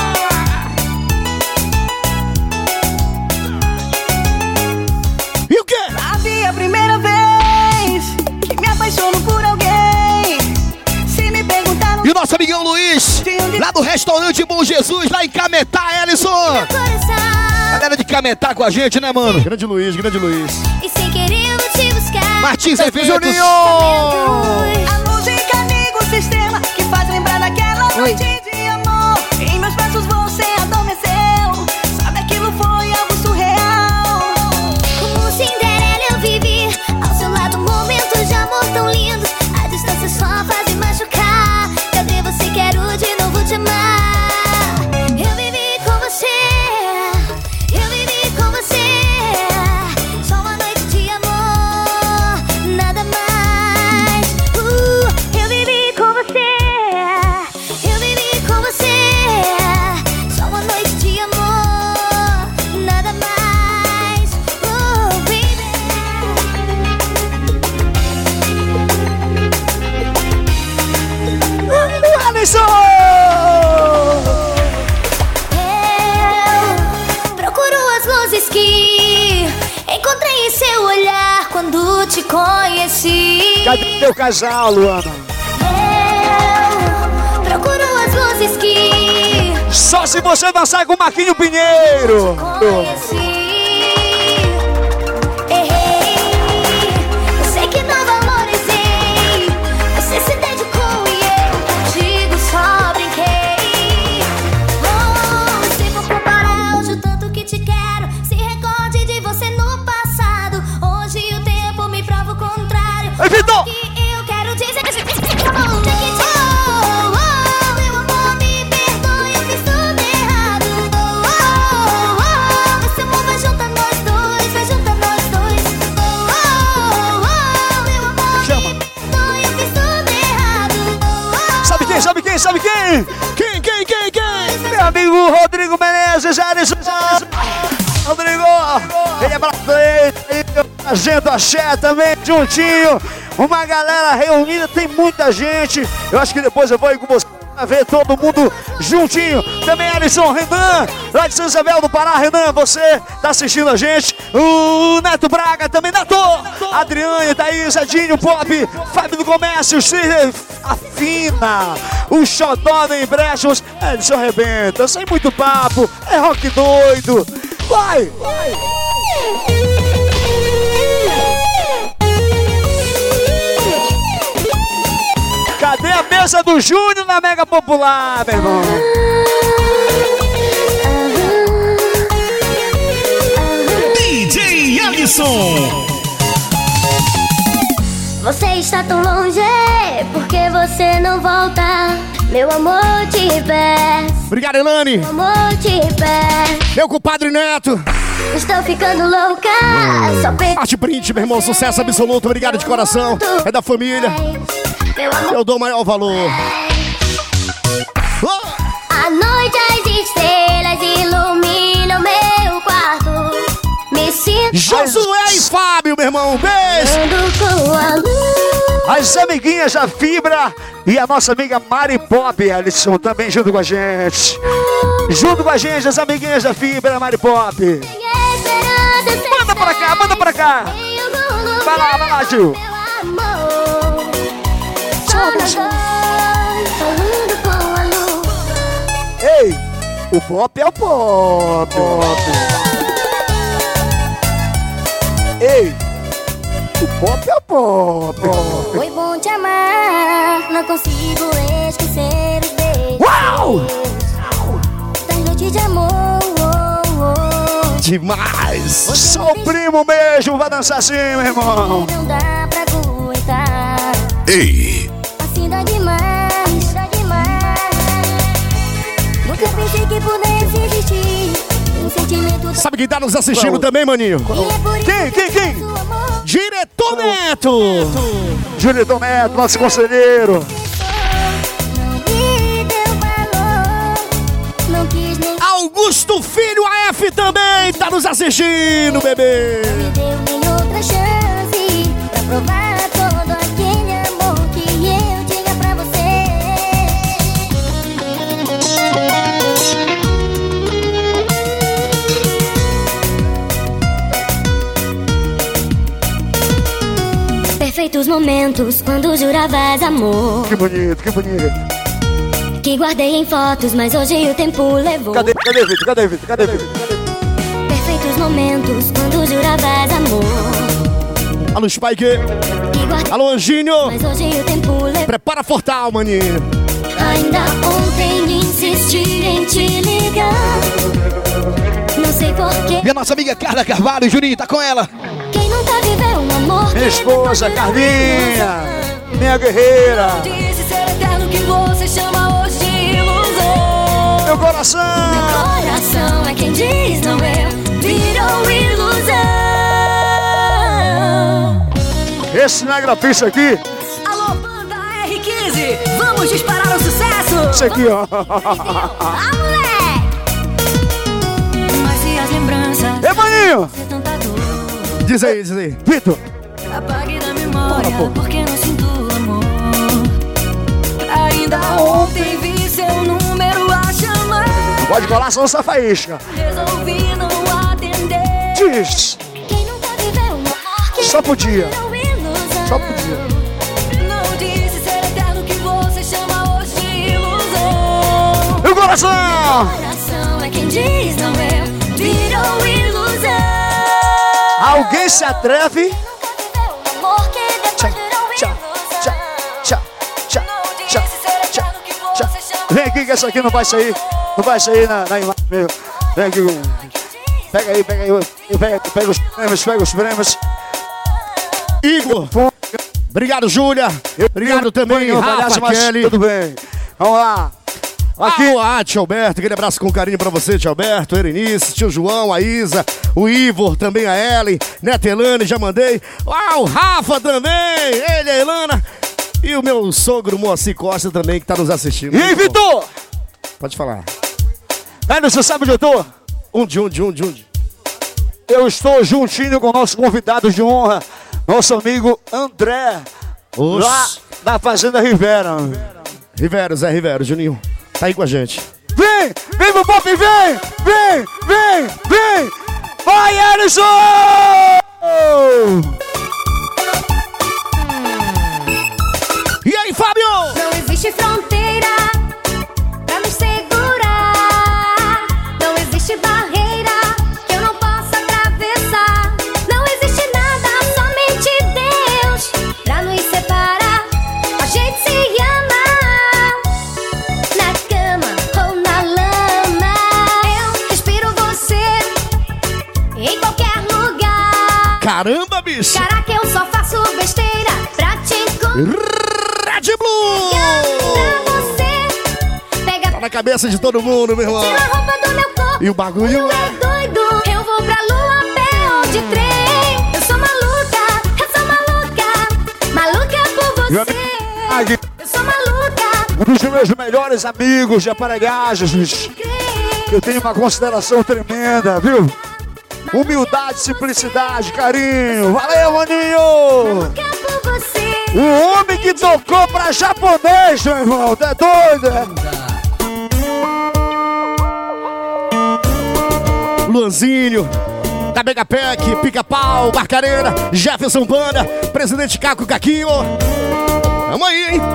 E o quê? Sabe a primeira vez que me apaixono por alguém? Se me perguntar E o nosso amigão Luiz, lá do restaurante Bom Jesus, lá em Cametá, Ellison! Galera de Cametá com a gente, né, mano? Grande Luiz, grande Luiz. E sem querer eu vou te buscar. Martins Eventos. a música liga o sistema que faz lembrar daquela noite de amor. Em meus braços você adormeceu. Sabe, aquilo foi algo surreal. Como Cinderela eu vivi ao seu lado momentos de amor tão lindos. A distância só faz me machucar. Cadê você? Quero de novo te amar. Eu vivi com você. Eu vivi com você. Só uma noite de amor, nada mais. Uh, eu vivi com você. Eu vivi com você. Só uma noite de amor, nada mais. Oh, baby. Alisson! Eu procuro as luzes que encontrei em seu olhar quando te conheci. Cadê teu casal, Luana? Eu procuro as luzes que Só se você dançar com o Marquinho Pinheiro. conheci. Errei, eu sei que não valorizei. Você se dedicou e eu contigo só brinquei. Oh, se for comparar hoje o tanto que te quero, se recorde de você no passado. Hoje o tempo me prova o contrário. Ei, Vitor! Que eu quero dizer que oh, take it. Oh, oh, meu amor, me perdoe, eu fiz tudo errado. Oh, oh, oh, esse amor vai juntar nós dois, vai juntar nós dois. Oh, oh, oh, meu amor, Chama. me perdoe, eu fiz tudo errado. Oh, oh, Sabe quem, sabe quem, sabe quem? Quem, quem, quem, quem? Meu amigo Rodrigo Menezes, Alisson. Rodrigo, ele é brasileiro. Agenda Axé também, juntinho. Uma galera reunida, tem muita gente. Eu acho que depois eu vou ir com você pra ver todo mundo juntinho. Também Alisson, Renan, lá de São Isabel do Pará. Renan, você tá assistindo a gente. O Neto Braga também, Neto. Adriane, Thaís, Edinho, Pop, Fábio do Comércio, Cícero, Afina, o Xodó da Empréstimos. Edson arrebenta, sem muito papo, é rock doido. Vai! Cadê a mesa casa do Júnior na Mega Popular, meu irmão. D J Alisson. Você está tão longe, porque você não volta? Meu amor, te peço. Obrigado, Elane. Meu amor, te peço. Meu compadre Neto. Estou ficando louca. Só pe... Arte Print, meu irmão, sucesso absoluto. Obrigado de coração. É da família. Meu amor, eu dou o maior valor. Oh! À noite as estrelas iluminam meu quarto. Me sinto Josué e Fábio, meu irmão, beijo. Com a luz. As amiguinhas da Fibra e a nossa amiga Mari Pop, Alisson, também junto com a gente. Junto com a gente, as amiguinhas da Fibra, Mari Pop. Manda pra cá, manda pra cá. Vai lá, vai lá, Gil. Ei, o pop é o pop. pop. Ei, o pop é o pop. Foi bom te amar, não consigo esquecer os beijos. Uau! Das noites de amor. Demais! Só o primo mesmo vai dançar assim, meu irmão. Não dá pra aguentar. Ei! Assim dá demais, dá demais. Nunca pensei que pudesse existir um sentimento. Sabe quem tá nos assistindo Qual? também, maninho? Quem, quem, quem? Diretor Neto! Diretor Neto, nosso conselheiro. Augusto Filho A F também tá nos assistindo, bebê. Não me deu nem outra chance pra provar todo aquele amor que eu tinha pra você. Perfeitos momentos quando juravas amor. Que bonito, que bonito. Que guardei em fotos, mas hoje o tempo levou. Cadê, cadê, Vitor? Cadê, Vitor? Cadê, Vitor? Perfeitos momentos quando juravas amor. Alô, Spike. Alô, Anjinho. Mas hoje o tempo levou. Prepara Fortal, maninho. Ainda ontem insisti em te ligar. Não sei porquê. E a nossa amiga Carla Carvalho, Juninho, tá com ela. Quem nunca viveu um amor. Minha esposa, Carlinha. Minha guerreira. Disse ser eterno que você chama hoje de ilusão. Meu coração. Meu coração é quem diz não eu. Virou ilusão. Esse não é grafite aqui. Alô, banda R quinze. Vamos disparar o sucesso. Esse aqui, ó. Ah, moleque. Mas se as lembranças. Ei, maninho. Diz aí, diz aí. Vitor. Apague da memória, Bora, porque não sinto amor. Ainda ontem vi seu número a chamar. Pode colar só essa faísca. Resolvi não atender. Diz. Quem nunca viveu um amor que Só podia. Só podia. Não disse ser eterno que você chama hoje de ilusão. Meu coração. Meu coração é quem diz não eu. Virou ilusão. Alguém se atreve? Vem aqui que essa aqui não vai sair. Não vai sair na, na imagem mesmo. Vem aqui. Pega aí, pega aí. Pega, pega os prêmios, pega os prêmios. Igor. Obrigado, Júlia. Obrigado também, Rafa, Kelly. Tudo bem. Vamos lá. Aqui. Ah, tio Alberto, aquele abraço com carinho pra você, tio Alberto, Erenice, tio João, a Isa, o Ivor, também a Ellen, Neta Elane, já mandei. Ah, o Rafa também, ele, a Elana. E o meu sogro Moacir Costa também, que tá nos assistindo. E aí, Vitor? Pode falar. Velho, você sabe onde eu tô? Onde, onde, onde, onde? Eu estou juntinho com o nosso convidado de honra, nosso amigo André, Oxi. lá da Fazenda Rivera. Rivera, Zé Rivera, Juninho. Tá aí com a gente. Vem! Vem, meu pop, vem! Vem! Vem! Vem! Vai, Alisson! E aí, Fábio? Não existe fronteira pra nos segurar. Não existe barreira que eu não possa atravessar. Não existe nada, somente Deus pra nos separar. A gente se ama. Caramba, bicho! Caraca, eu só faço besteira pra te encontrar. Red Blue! Pra você pega tá na cabeça de todo mundo, meu irmão. tira a roupa do meu corpo. E o bagulho é doido. Eu vou pra lua a pé ou de trem. Eu sou maluca, eu sou maluca. Maluca por você. Eu sou maluca. Um dos meus melhores amigos de Aparelhagens. Eu tenho uma consideração tremenda, viu? Humildade, simplicidade, carinho. Valeu, maninho! O homem que tocou pra japonês, meu irmão. Tá doido, é? Luanzinho, da Megapec, Pica-Pau, Barcareira, Jefferson Banda, Presidente Caco Caquinho. Tamo aí, hein?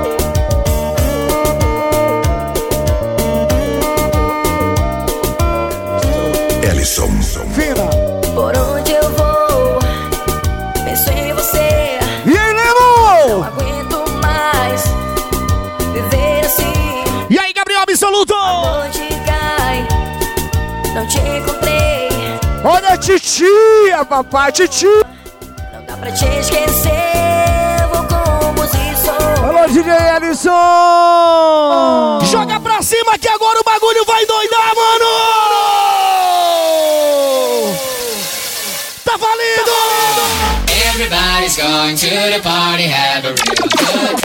Ellison. Fina. Por onde eu vou, penso em você. E aí, Nemo? Não aguento mais viver assim. E aí, Gabriel Absoluto? A noite cai, não te encontrei. Olha a titia, papai, titia. Não dá pra te esquecer, vou composição. Alô, D J Ellison! Joga pra cima que agora o bagulho vai doidar, mano! Tá valendo! Everybody's going to the party, have a real good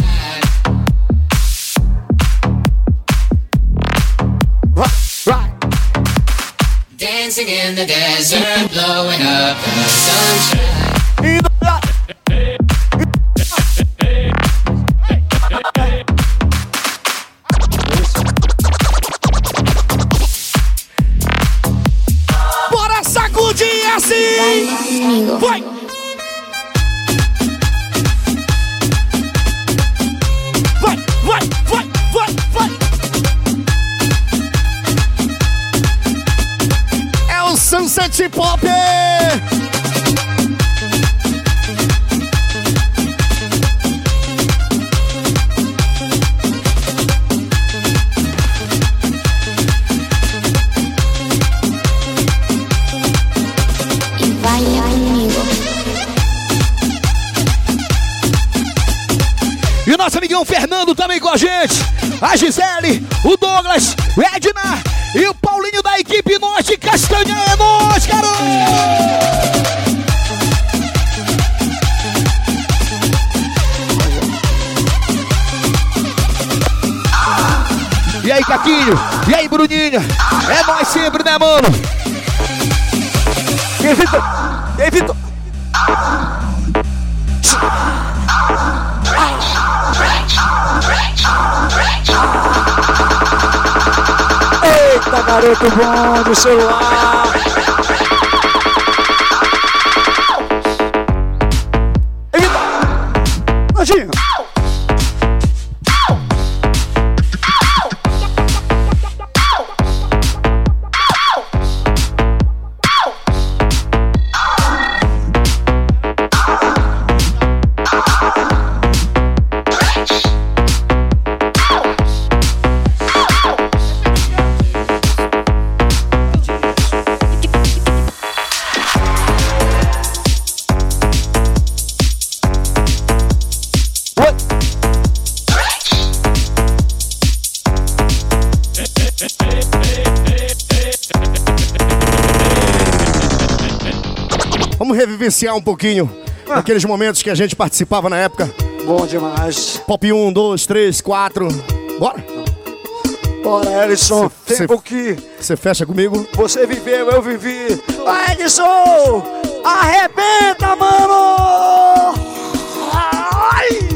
time. Dancing in the desert, blowing up the sunshine. Bora sacudir assim! Vai! Vai, vai, vai, vai, vai! É o Sunset Pop! E o nosso amigão Fernando também com a gente. A Gisele, o Douglas, o Edna e o Paulinho da equipe Norte Castanha. É nóis, garoto! E aí, Caquinho? E aí, Bruninho? É nóis sempre, né, mano? E aí, Vitor? E aí, Vitor? Eita, garoto bom do celular. E aí, Vitor? Nandinho. Vamos revivenciar um pouquinho ah. aqueles momentos que a gente participava na época. Bom demais. Pop um, dois, três, quatro. Bora? Bora, Ellison. Cê, Tempo que você fecha comigo? Você viveu, eu vivi. Vai, Edson! Arrebenta, mano! Ai!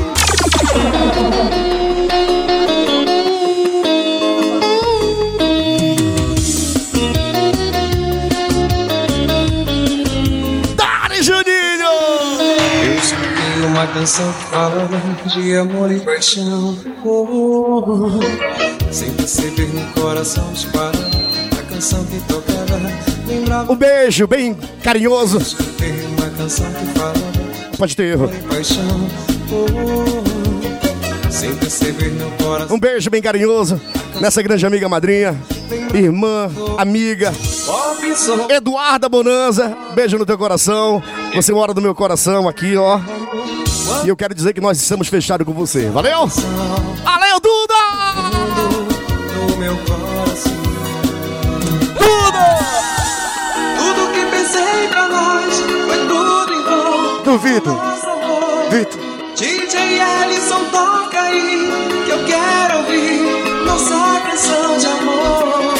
Uma canção que fala de amor e paixão, oh, oh, oh. Sem perceber no coração dispara a canção que tocava, lembrava. Um beijo bem carinhoso. Escutei uma canção que fala pode ter erro. De paixão, oh, oh, oh. Sem perceber no coração. Um beijo bem carinhoso nessa grande amiga madrinha, irmã, amiga Eduarda Bonanza. Beijo no teu coração. Você mora no meu coração aqui, ó. E eu quero dizer que nós estamos fechados com você. Valeu? Valeu, Duda! No meu coração. Duda! Tudo que pensei pra nós foi tudo em vão. Duvido. Vitor. D J Ellison, toca aí que eu quero ouvir nossa canção de amor.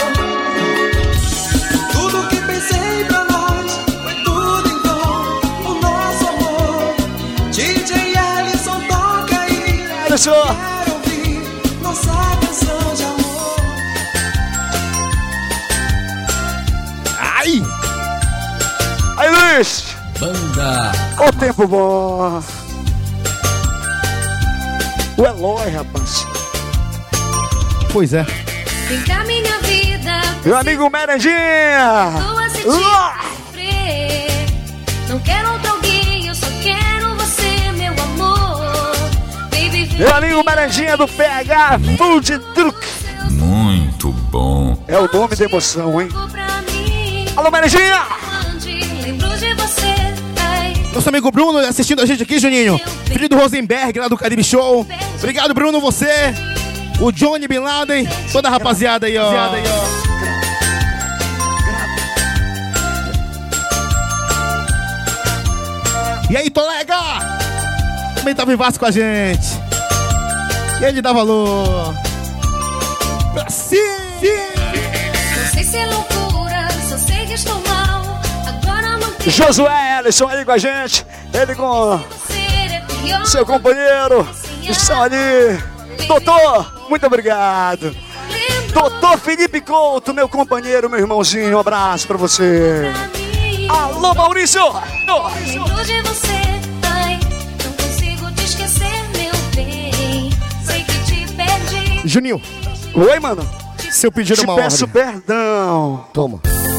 Tudo que pensei pra nós foi tudo em vão, o nosso amor. D J Ellison, toca aí que eu quero ouvir nossa canção de amor. Ai! Aí, Luiz! Banda. Ô tempo bom! O Eloy, rapaz. Pois é. Vem cá, minha vida. Meu amigo Merendinha! Tua sentir sofrer. Não quero outro alguém, eu só quero você, meu amor. Baby, Meu amigo Merendinha do P H Food Truck. Muito bom. É o nome da emoção, hein? Alô, Merendinha! lembro de você. Ai, Nosso amigo Bruno assistindo a gente aqui, Juninho. Filho do Rosenberg, lá do Caribe Show. Obrigado, Bruno, você. O Johnny Bin Laden. Toda a rapaziada aí, ó. E aí, Tolega? Também tava em Vasco com a gente. E ele dá valor. Pra cima! não sei se é loucura, só sei que estou mal. Agora mantém Josué Ellison aí com a gente. Ele com ser é pior. seu companheiro. Estão ali. Doutor, muito obrigado. Doutor Felipe Couto, meu companheiro, meu irmãozinho. Um abraço pra você. Alô, Maurício! Lembro de você, ai, não consigo te esquecer, meu bem. Sei que te perdi. Juninho, Oi, mano. seu pedido é Te uma peço ordem. perdão. Toma.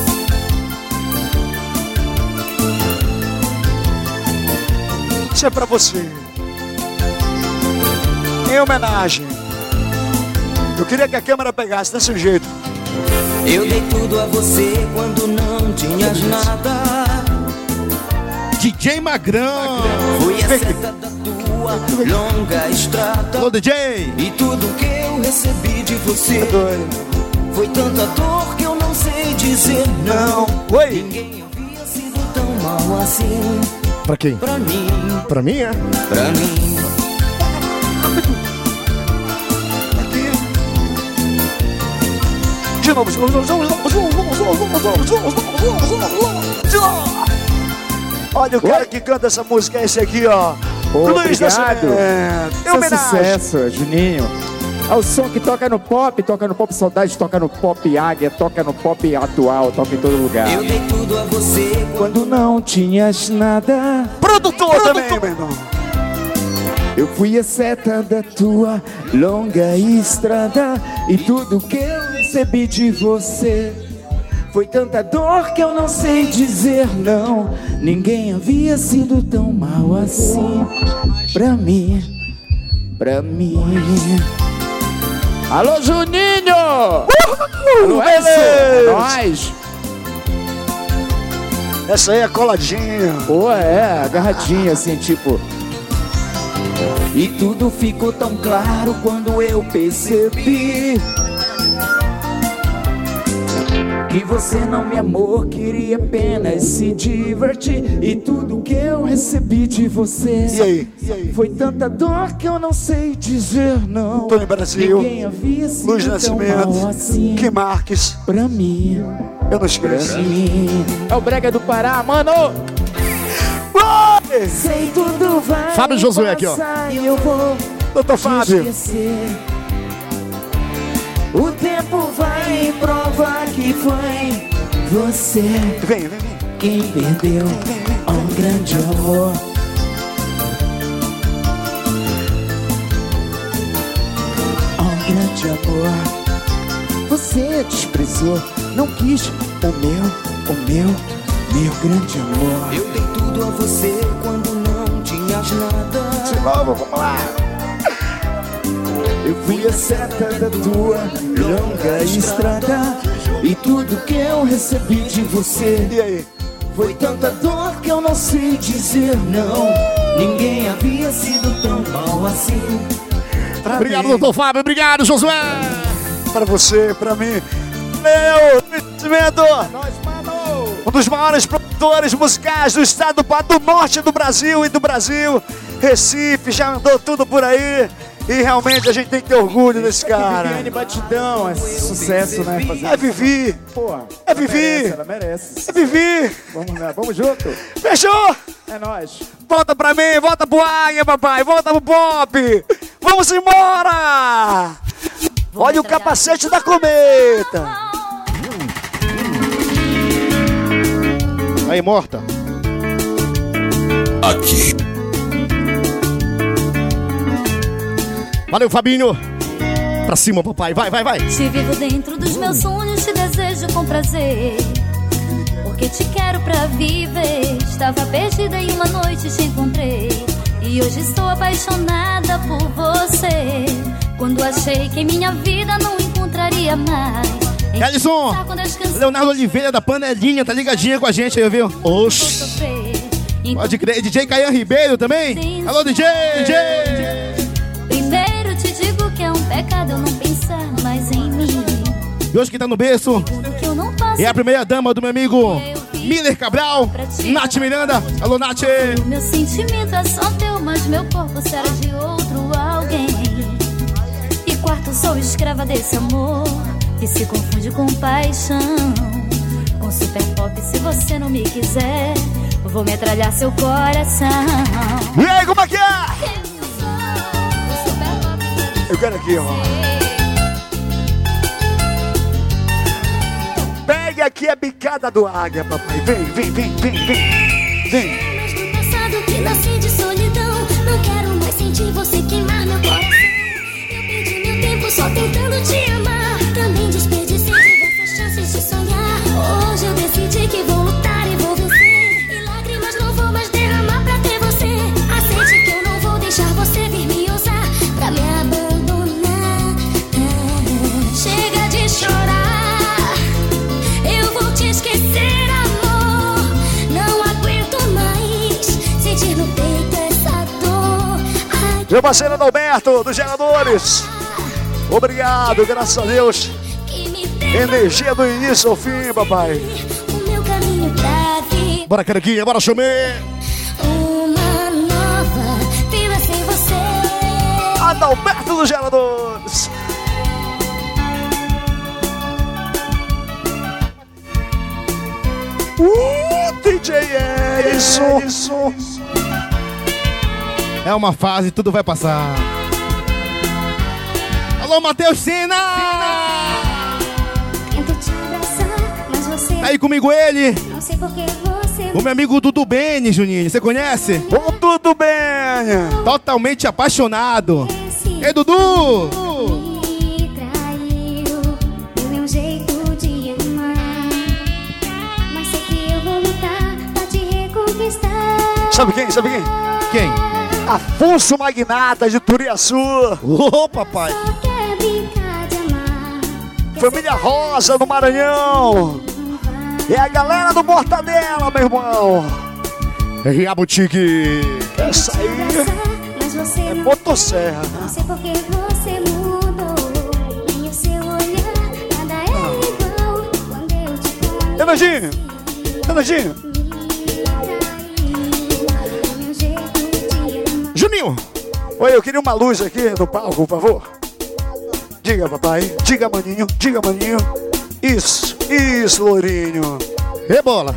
Isso é pra você. Em homenagem. Eu queria que a câmera pegasse desse jeito. Eu dei tudo a você quando não tinhas nada. D J Magrão. Fui a seta da tua longa estrada. Alô, D J. E tudo que eu recebi de você foi tanta dor que eu não sei dizer não. Oi. Ninguém havia sido tão mal assim. Pra quem? Pra mim. Pra mim, é? Pra mim. De novo. Olha o cara que canta essa música, é esse aqui, ó. Luiz Obrigado. Nascimento. Em Seu homenagem. sucesso, Juninho. É o som que toca no pop, toca no pop saudade, toca no pop águia, toca no pop atual, toca em todo lugar. Eu dei tudo a você Quando não tinhas nada. Produtor também, meu irmão. Eu fui a seta da tua longa estrada. E tudo que eu recebi de você foi tanta dor que eu não sei dizer não. Ninguém havia sido tão mal assim. Pra mim, pra mim. Alô, Juninho! Alô, Edson! É nóis! Essa aí é coladinha. Pô, é, agarradinha assim, tipo. e tudo ficou tão claro quando eu percebi que você não me amou, queria apenas se divertir. E tudo que eu recebi de você E aí? E aí? foi tanta dor que eu não sei dizer não. Tony Brasil, Ninguém havia sido Luiz tão Nascimento, mal assim. Que Marques. Pra mim, eu não esqueço. Pra mim. É o Brega do Pará, mano! Sei tudo vai Fábio Josué aqui, ó. e eu vou Doutor Fábio. esquecer. O tempo vai provar que foi você vem, vem, vem. quem perdeu um grande amor. Um grande amor. Você desprezou, não quis o meu, o meu, meu grande amor. Eu dei tudo a você quando não tinhas nada. De novo, vamos lá. Eu fui a seta da tua longa estrada e tudo que eu recebi de você E aí? Foi tanta dor que eu não sei dizer não. Ninguém havia sido tão mal assim. Pra Obrigado, mim. doutor Fábio. Obrigado, Josué. Pra você, pra mim. Meu conhecimento. Um dos maiores produtores musicais do estado do, do norte do Brasil e do Brasil. Recife, já andou tudo por aí. E realmente a gente tem que ter orgulho desse cara. Viviane Batidão, é sucesso, né? Fazer É Vivi. Pô, É Vivi. ela merece. É Vivi. Vamos lá, vamos junto. Fechou? É nóis. Volta pra mim, volta pro Águia, papai. Volta pro Pop. Vamos embora. Olha o capacete da cometa. Aí, morta. Aqui. Valeu, Fabinho. Pra cima, papai. Vai, vai, vai. Te vivo dentro dos meus sonhos, te desejo com prazer. Porque te quero pra viver. Estava perdida e uma noite te encontrei. E hoje estou apaixonada por você. Quando achei que em minha vida não encontraria mais. Ellison, Leonardo Oliveira da Panelinha, tá ligadinha com a gente aí, viu? Oxi. Pode crer. D J Caian Ribeiro também. Alô, D J. D J. Primeiro te digo que é um pecado eu não pensar mais em mim. E hoje quem tá no berço Que eu não posso é a primeira dama do meu amigo Miller Cabral, Nath Miranda. Alô, Nath. Meu sentimento é só teu, mas meu corpo será de outro alguém. E quarto, sou escrava desse amor que se confunde com paixão. Com super pop, se você não me quiser, vou metralhar seu coração. E aí, como é que é? Eu quero aqui, ó. Pegue aqui a bicada do Águia, papai. Vem, vem, vem, vem, vem. Vem. Do passado que nasci de solidão, não quero mais sentir você queimar meu coração. Eu perdi meu tempo só tentando te amar. Também desperdicei diversas chances de sonhar. Hoje eu decidi que vou lutar e vou vencer. E lágrimas não vou mais derramar pra ter você. Aceite que eu não vou deixar você vir me usar pra me abandonar. Chega de chorar, eu vou te esquecer, amor. Não aguento mais sentir no peito essa dor. Ai, Meu parceiro Adalberto, dos Geradores. Obrigado, graças a Deus. Energia do início ao fim, papai. o meu caminho pra vir. Bora, Carequinha, bora, Chumê. Uma nova vida sem você. Adalberto dos Geradores. Uh, D J Edson. É uma fase, tudo vai passar. Alô, Matheus Sina! Tento te abraçar, mas você Tá aí comigo ele, não sei por que você o meu amigo Dudu Bene, Juninho. Você conhece? Ô, Dudu Bene! Totalmente apaixonado. Ei, Dudu! me traiu. Do meu jeito de amar. Mas sei que eu vou lutar pra te reconquistar. Sabe quem? Sabe quem? Quem? Afonso Magnata de Turiaçu. Ô, papai. Quer brincar de amar. Família Rosa do Maranhão. É a galera do Mortadela, meu irmão. É a boutique. Essa aí Mas você é não motosserra. Não sei por que você mudou. Nem o seu olhar, nada é igual. Quando eu te conheci, Renandinho. Renandinho. do meu jeito de amar. Juninho. Oi, eu queria uma luz aqui no palco, por favor. Diga, papai. Diga, maninho. Diga, maninho. Isso. Isso, Lourinho. Rebola.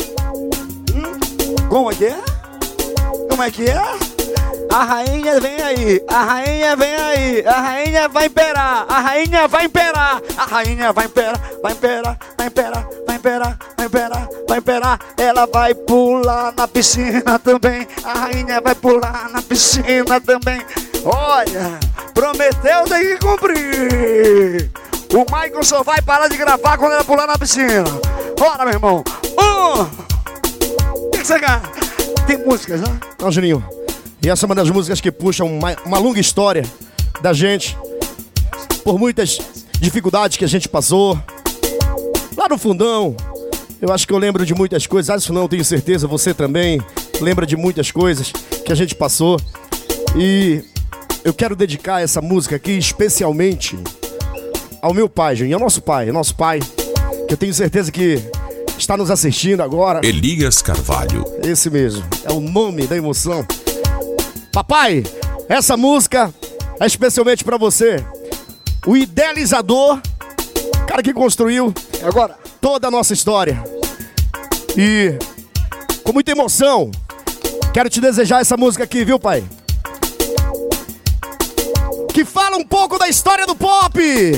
Como é que é? Como é que é? A rainha vem aí, a rainha vem aí, a rainha vai imperar, a rainha vai imperar, a rainha vai imperar, vai imperar, vai imperar, vai imperar, vai imperar, vai imperar. Ela vai pular na piscina também, a rainha vai pular na piscina também. Olha, prometeu, tem que cumprir. O Michael só vai parar de gravar quando ela pular na piscina. Bora, meu irmão. Um. O que você quer? Tem músicas, né? Não, Juninho. E essa é uma das músicas que puxam uma, uma longa história da gente. Por muitas dificuldades que a gente passou. Lá no fundão. Eu acho que eu lembro de muitas coisas. Ah, isso não, tenho certeza, você também lembra de muitas coisas que a gente passou. E eu quero dedicar essa música aqui especialmente ao meu pai, Juninho, ao nosso pai, ao nosso pai, que eu tenho certeza que está nos assistindo agora. Elias Carvalho. Esse mesmo, é o nome da emoção. Papai, essa música é especialmente pra você. O idealizador, cara que construiu agora toda a nossa história. E com muita emoção, quero te desejar essa música aqui, viu, pai? Que fala um pouco da história do pop.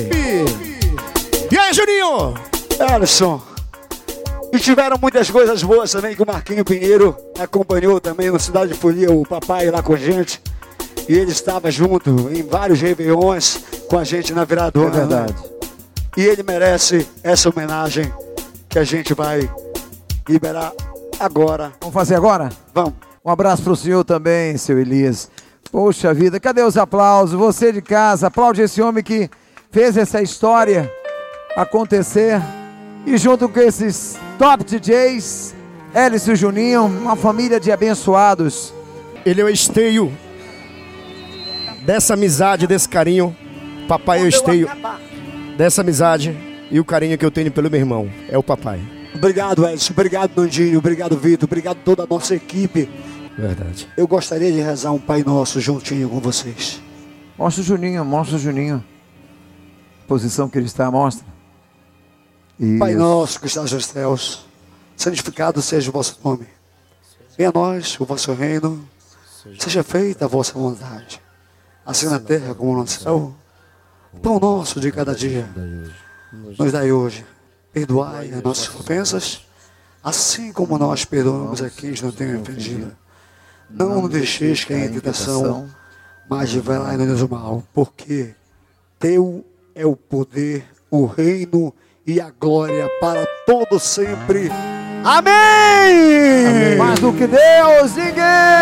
E aí, Juninho? Alisson. E tiveram muitas coisas boas também, que o Marquinho Pinheiro acompanhou também no Cidade de Folia, o papai lá com a gente. E ele estava junto em vários réveillões com a gente na virada do ano. É verdade. E ele merece essa homenagem que a gente vai liberar agora. Vamos fazer agora? Vamos. Um abraço pro senhor também, seu Elias. Poxa vida, cadê os aplausos? Você de casa, aplaude esse homem que fez essa história acontecer. E junto com esses top D Js, Hélice e Juninho, uma família de abençoados. Ele é o esteio dessa amizade, desse carinho. Papai é o esteio dessa amizade e o carinho que eu tenho pelo meu irmão. É o papai. Obrigado, Edson. Obrigado, Nandinho. Obrigado, Vitor. Obrigado toda a nossa equipe. Verdade. Eu gostaria de rezar um Pai Nosso juntinho com vocês. Mostra o Juninho, mostra o Juninho. Posição que ele está, mostra. Isso. Pai Nosso que estás nos céus, santificado seja o vosso nome. Venha a nós o vosso reino. Seja feita a vossa vontade, assim na terra como no céu. O pão nosso de cada dia nos dai hoje. Perdoai as nossas ofensas, assim como nós perdoamos a quem nos tem ofendido. Não nos deixeis cair em tentação, mas livrai-nos do mal, porque teu é o poder, o reino e a glória para todo sempre. Amém! Amém. Mais do que Deus, ninguém!